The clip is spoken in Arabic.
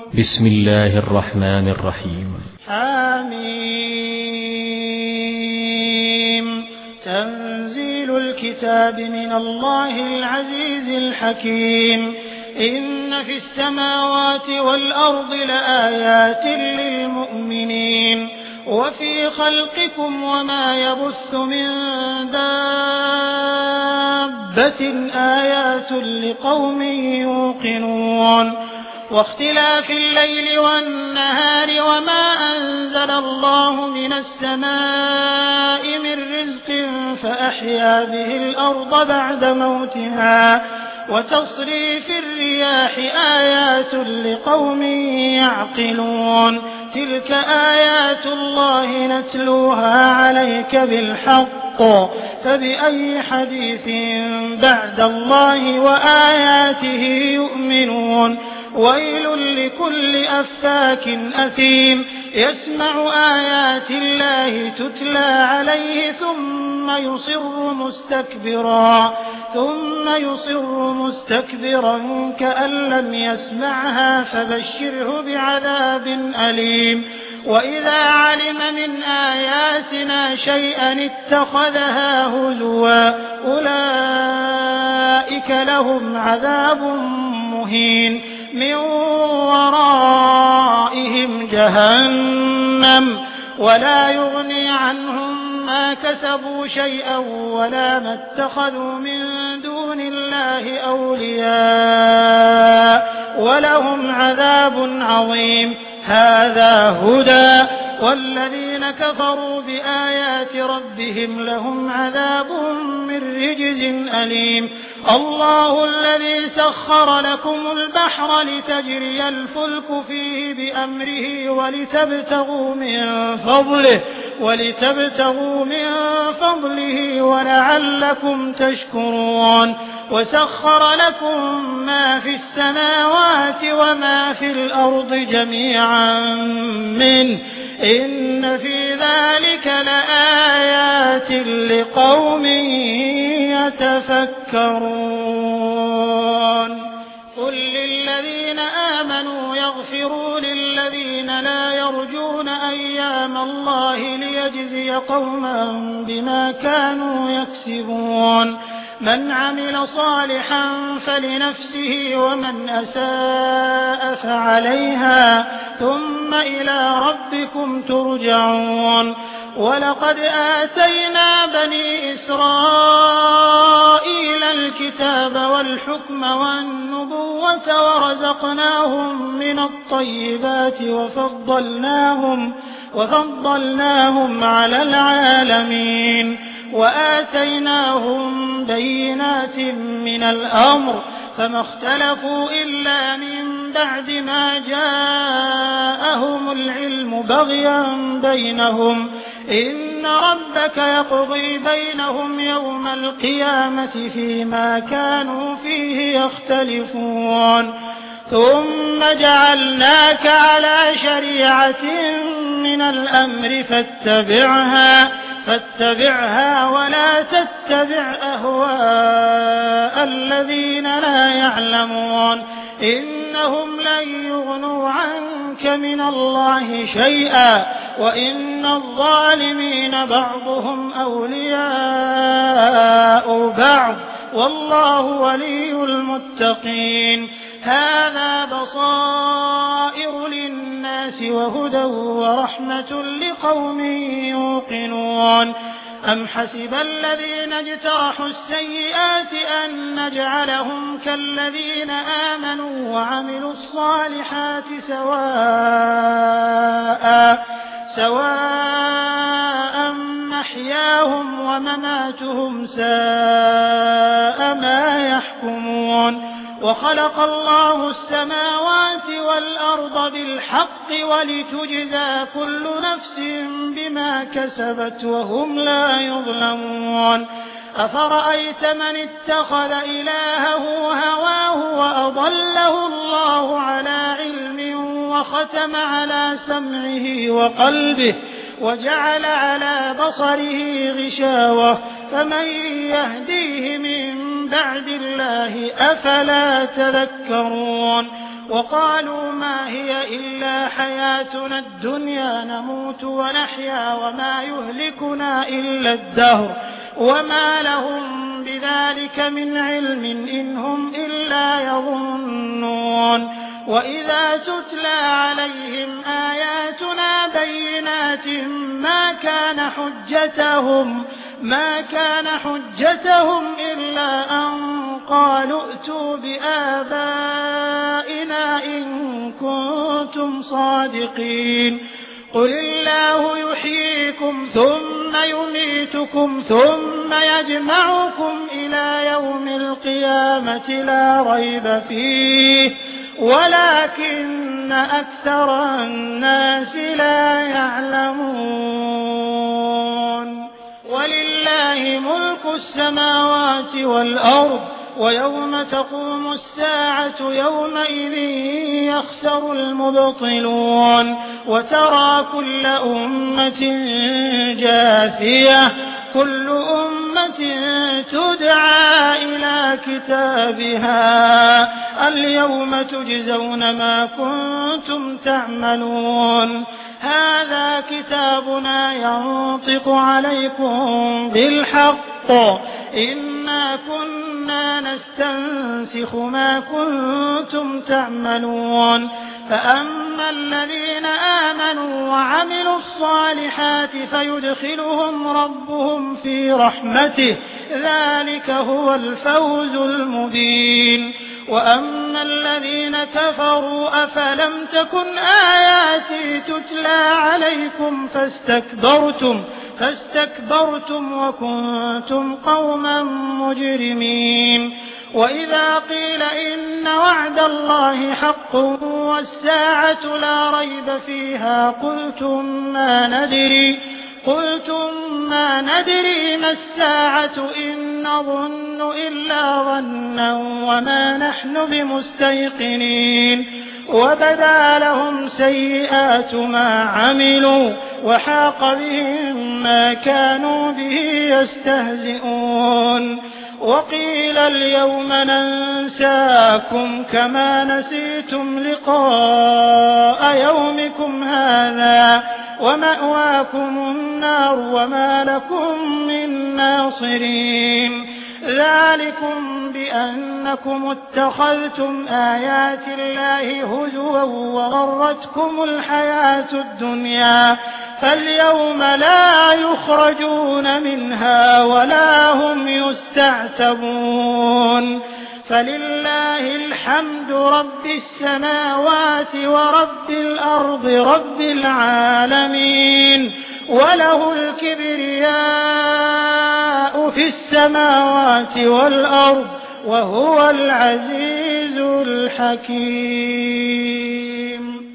بسم الله الرحمن الرحيم. حميم. تنزيل الكتاب من الله العزيز الحكيم. إن في السماوات والأرض لآيات للمؤمنين وفي خلقكم وما يبث من دابة آيات لقوم يوقنون واختلاف الليل والنهار وما أنزل الله من السماء من رزق فأحيا به الأرض بعد موتها وتصريف الرياح آيات لقوم يعقلون تلك آيات الله نتلوها عليك بالحق فبأي حديث بعد الله وآياته يؤمنون ويل لكل أفاك أثيم يسمع آيات الله تتلى عليه ثم يصر مستكبرا كأن لم يسمعها فبشره بعذاب أليم وإذا علم من آياتنا شيئا اتخذها هزوا أولئك لهم عذاب مهين من ورائهم جهنم ولا يغني عنهم ما كسبوا شيئا ولا ما اتخذوا من دون الله أولياء ولهم عذاب عظيم هذا هدى والذين كفروا بآيات ربهم لهم عذاب من رجز أليم الله الذي سخر لكم البحر لتجري الفلك فيه بأمره ولتبتغوا من فضله ولعلكم تشكرون وسخر لكم ما في السماوات وما في الأرض جميعا منه إن في ذلك لآيات لقوم يتفكرون قل للذين آمنوا يغفروا للذين لا يرجون أيام الله ليجزي قوما بما كانوا يكسبون من عمل صالحا فلنفسه ومن أساء فعليها ثم إلى ربكم ترجعون ولقد آتينا بني إسرائيل الكتاب والحكم والنبوة ورزقناهم من الطيبات وفضلناهم على العالمين وآتيناهم بينات من الأمر فما اختلفوا إلا من بعد ما جاءهم العلم بغيا بينهم إن ربك يقضي بينهم يوم القيامة فيما كانوا فيه يختلفون ثم جعلناك على شريعة من الأمر فاتبعها ولا تتبع أهواء الذين لا يعلمون إنهم لن يغنوا عنك من الله شيئا وإن الظالمين بعضهم أولياء بعض والله ولي المتقين هذا بصائر للناس وهدى ورحمة لقوم يوقنون أم حسب الذين اجترحوا السيئات أن نجعلهم كالذين آمنوا وعملوا الصالحات سواء محياهم ومماتهم ساء ما يحكمون وخلق الله السماوات والأرض بالحق ولتجزى كل نفس بما كسبت وهم لا يظلمون أفرأيت من اتخذ إلهه هواه وأضله الله على علم وختم على سمعه وقلبه وجعل على بصره غشاوة فمن يهديه من بعد الله أفلا تذكرون وقالوا ما هي إلا حياتنا الدنيا نموت ونحيا وما يهلكنا إلا الدهر وما لهم بذلك من علم إن هم إلا يظنون وإذا تتلى عليهم آياتنا بينات ما كان حجتهم إلا أن قالوا ائتوا بآبائنا إن كنتم صادقين قل الله يحييكم ثم يميتكم ثم يجمعكم إلى يوم القيامة لا ريب فيه ولكن أكثر الناس لا يعلمون ولله ملك السماوات والأرض ويوم تقوم الساعة يومئذ يخسر المبطلون وترى كل أمة جاثية كل أمة تدعى إلى كتابها اليوم تجزون ما كنتم تعملون هذا كتابنا ينطق عليكم بالحق إنا كنا نستنسخ ما كنتم تعملون فأما الذين آمنوا وعملوا الصالحات فيدخلهم ربهم في رحمته ذلك هو الفوز المبين وأما الذين كفروا أفلم تكن آياتي تتلى عليكم فاستكبرتم وكنتم قوما مجرمين وإذا قيل إن وعد الله حق والساعة لا ريب فيها قلتم ما ندري ما الساعة إن نظن إلا ظنا وما نحن بمستيقنين وبدا لهم سيئات ما عملوا وحاق بهم ما كانوا به يستهزئون وقيل اليوم ننساكم كما نسيتم لقاء يومكم هذا ومأواكم النار وما لكم من ناصرين ذلكم بأنكم اتخذتم آيات الله هزوا وغرتكم الحياة الدنيا فاليوم لا يخرجون منها ولا هم يستعتبون فلله الحمد رب السماوات ورب الأرض رب العالمين وله الكبرياء في السماوات والأرض وهو العزيز الحكيم